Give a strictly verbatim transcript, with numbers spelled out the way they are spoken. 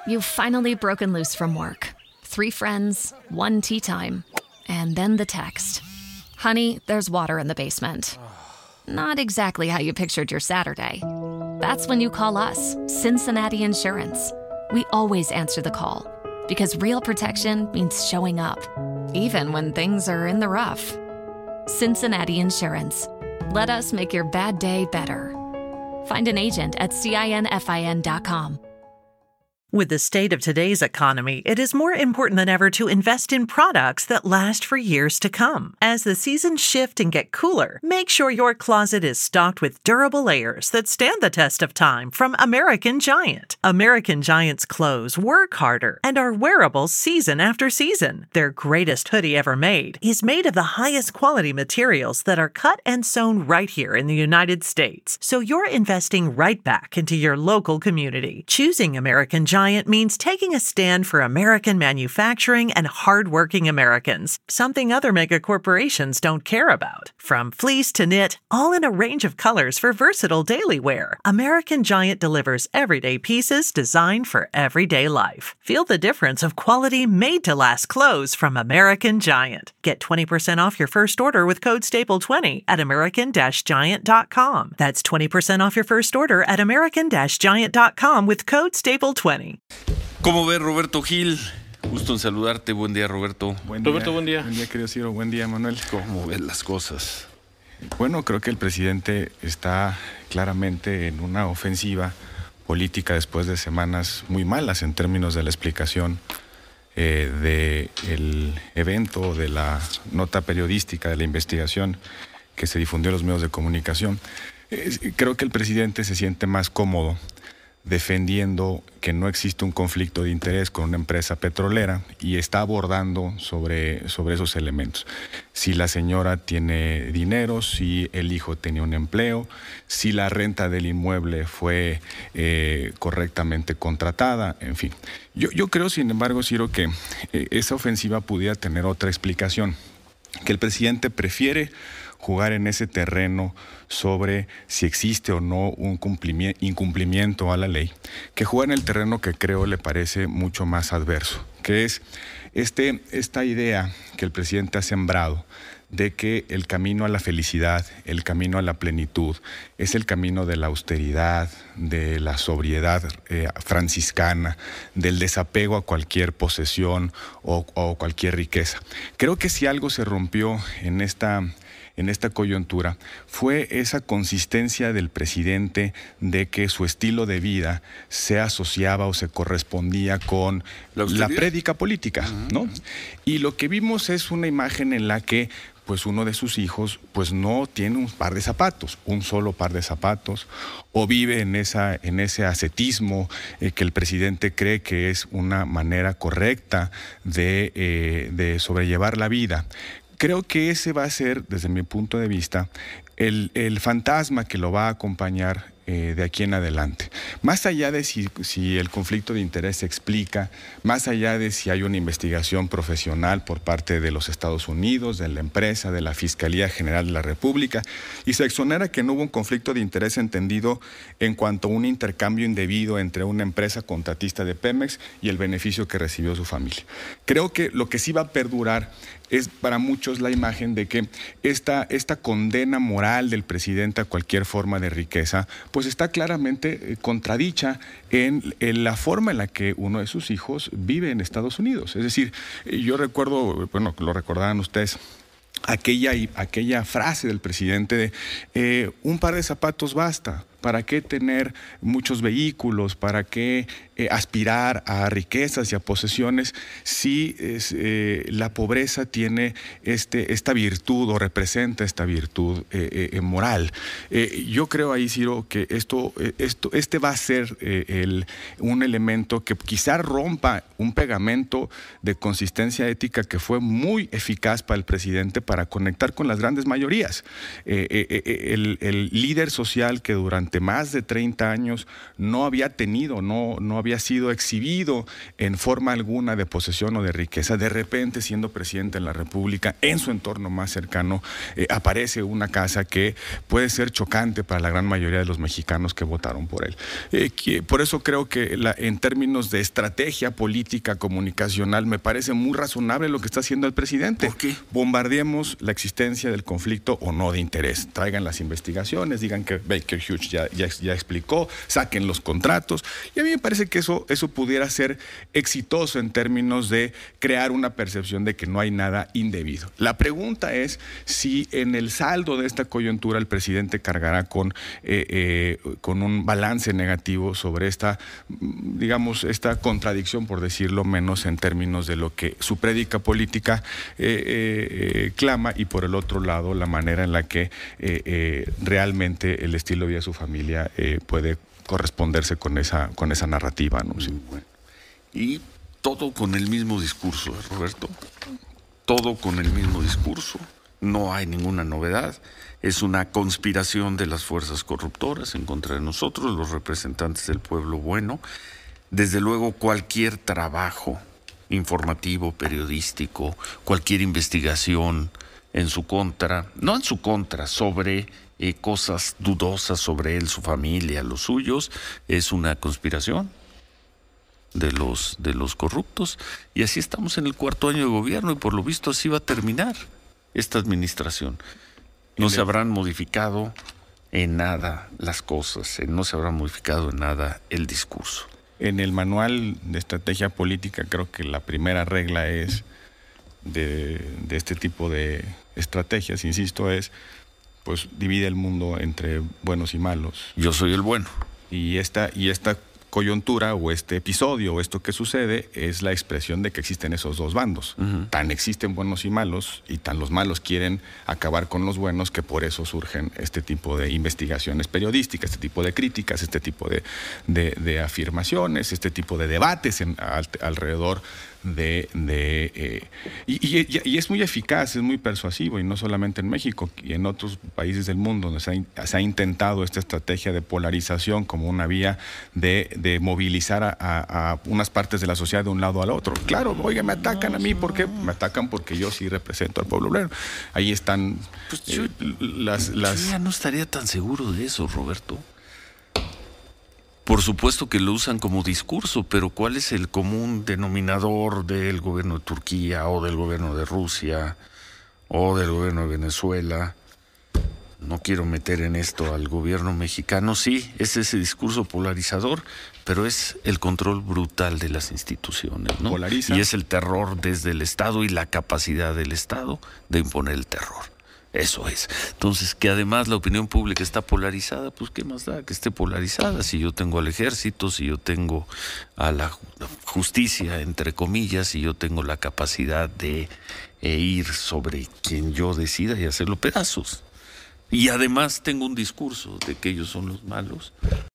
You've finally broken loose from work. Three friends, one tea time, and then the text. Honey, there's water in the basement. Not exactly how you pictured your Saturday. That's when you call us, Cincinnati Insurance. We always answer the call, because real protection means showing up, even when things are in the rough. Cincinnati Insurance. Let us make your bad day better. Find an agent at cinfin dot com. With the state of today's economy, it is more important than ever to invest in products that last for years to come. As the seasons shift and get cooler, make sure your closet is stocked with durable layers that stand the test of time from American Giant. American Giant's clothes work harder and are wearable season after season. Their greatest hoodie ever made is made of the highest quality materials that are cut and sewn right here in the United States. So you're investing right back into your local community. Choosing American Giant Giant means taking a stand for American manufacturing and hardworking Americans, something other mega corporations don't care about. From fleece to knit, all in a range of colors for versatile daily wear, American Giant delivers everyday pieces designed for everyday life. Feel the difference of quality made-to-last clothes from American Giant. Get twenty percent off your first order with code staple twenty at american giant dot com. That's twenty percent off your first order at american giant dot com with code staple twenty. ¿Cómo ves, Roberto Gil? Gusto en saludarte. Buen día, Roberto. Buen Roberto, día. buen día. Buen día, querido Ciro. Buen día, Manuel. ¿Cómo ves las cosas? Bueno, creo que el presidente está claramente en una ofensiva política después de semanas muy malas en términos de la explicación eh, del evento, de la nota periodística, de la investigación que se difundió en los medios de comunicación. Eh, creo que el presidente se siente más cómodo defendiendo que no existe un conflicto de interés con una empresa petrolera y está abordando sobre, sobre esos elementos. Si la señora tiene dinero, si el hijo tenía un empleo, si la renta del inmueble fue eh, correctamente contratada, en fin. Yo, yo creo, sin embargo, Ciro, que eh, esa ofensiva pudiera tener otra explicación, que el presidente prefiere jugar en ese terreno sobre si existe o no un incumplimiento a la ley, que jugar en el terreno que creo le parece mucho más adverso, que es este, esta idea que el presidente ha sembrado de que el camino a la felicidad, el camino a la plenitud, es el camino de la austeridad, de la sobriedad eh, franciscana, del desapego a cualquier posesión o, o cualquier riqueza. Creo que si algo se rompió en esta... en esta coyuntura, fue esa consistencia del presidente de que su estilo de vida se asociaba o se correspondía con la, la prédica política, uh-huh. ¿no? Y lo que vimos es una imagen en la que pues uno de sus hijos pues no tiene un par de zapatos, un solo par de zapatos, o vive en, esa, en ese ascetismo eh, que el presidente cree que es una manera correcta de, eh, de sobrellevar la vida. Creo que ese va a ser, desde mi punto de vista, el, el fantasma que lo va a acompañar eh, de aquí en adelante. Más allá de si, si el conflicto de interés se explica, más allá de si hay una investigación profesional por parte de los Estados Unidos, de la empresa, de la Fiscalía General de la República, y se exonera que no hubo un conflicto de interés entendido en cuanto a un intercambio indebido entre una empresa contratista de Pemex y el beneficio que recibió su familia. Creo que lo que sí va a perdurar es para muchos la imagen de que esta, esta condena moral del presidente a cualquier forma de riqueza, pues está claramente contradicha en, en la forma en la que uno de sus hijos vive en Estados Unidos. Es decir, yo recuerdo, bueno, lo recordarán ustedes, aquella, aquella frase del presidente de eh, un par de zapatos basta. ¿Para qué tener muchos vehículos? ¿Para qué eh, aspirar a riquezas y a posesiones si es, eh, la pobreza tiene este, esta virtud o representa esta virtud eh, eh, moral? Eh, yo creo ahí, Ciro, que esto, esto, este va a ser eh, el, un elemento que quizá rompa un pegamento de consistencia ética que fue muy eficaz para el presidente para conectar con las grandes mayorías. Eh, eh, eh, el, el líder social que durante durante más de treinta años no había tenido, no, no había sido exhibido en forma alguna de posesión o de riqueza. De repente, siendo presidente de la República, en su entorno más cercano, eh, aparece una casa que puede ser chocante para la gran mayoría de los mexicanos que votaron por él. Eh, que, por eso creo que la, en términos de estrategia política comunicacional me parece muy razonable lo que está haciendo el presidente. ¿Por qué? Bombardeemos la existencia del conflicto o no de interés. Traigan las investigaciones, digan que Baker Hughes ya, ya, ya explicó, saquen los contratos. Y a mí me parece que eso, eso pudiera ser exitoso en términos de crear una percepción de que no hay nada indebido. La pregunta es si en el saldo de esta coyuntura el presidente cargará con, eh, eh, con un balance negativo sobre esta, digamos, esta contradicción, por decirlo menos, en términos de lo que su prédica política eh, eh, clama, y por el otro lado la manera en la que eh, eh, realmente el estilo de vida de su familia eh, puede corresponderse con esa, con esa narrativa, ¿no? Sí. Bueno. Y todo con el mismo discurso, ¿eh, Roberto? Todo con el mismo discurso. No hay ninguna novedad. Es una conspiración de las fuerzas corruptoras en contra de nosotros, los representantes del pueblo bueno. Desde luego, cualquier trabajo informativo, periodístico, cualquier investigación en su contra, no en su contra, sobre eh, cosas dudosas sobre él, su familia, los suyos, es una conspiración de los, de los corruptos. Y así estamos en el cuarto año de gobierno y por lo visto así va a terminar esta administración. No se habrán modificado en nada las cosas, no se habrá modificado en nada el discurso. En el manual de estrategia política creo que la primera regla es de, de este tipo de estrategias, insisto, es pues divide el mundo entre buenos y malos. Yo soy el bueno. Y esta, y esta coyuntura o este episodio o esto que sucede es la expresión de que existen esos dos bandos. Uh-huh. Tan existen buenos y malos y tan los malos quieren acabar con los buenos que por eso surgen este tipo de investigaciones periodísticas, este tipo de críticas, este tipo de, de, de afirmaciones, este tipo de debates en, al, alrededor de... de eh, y, y, y es muy eficaz, es muy persuasivo, y no solamente en México, y en otros países del mundo donde se ha, se ha intentado esta estrategia de polarización como una vía de, de movilizar a, a, a unas partes de la sociedad de un lado al otro. Claro, oiga, me atacan a mí, ¿por qué? Me atacan porque yo sí represento al pueblo obrero. Ahí están pues yo, eh, las... las... Yo ya no estaría tan seguro de eso, Roberto. Por supuesto que lo usan como discurso, pero ¿cuál es el común denominador del gobierno de Turquía o del gobierno de Rusia o del gobierno de Venezuela? No quiero meter en esto al gobierno mexicano. Sí, es ese discurso polarizador, pero es el control brutal de las instituciones, ¿no? Polariza. Y es el terror desde el Estado y la capacidad del Estado de imponer el terror. Eso es. Entonces, que además la opinión pública está polarizada, pues ¿qué más da que esté polarizada? Si yo tengo al ejército, si yo tengo a la justicia, entre comillas, si yo tengo la capacidad de eh, ir sobre quien yo decida y hacerlo pedazos. Y además tengo un discurso de que ellos son los malos.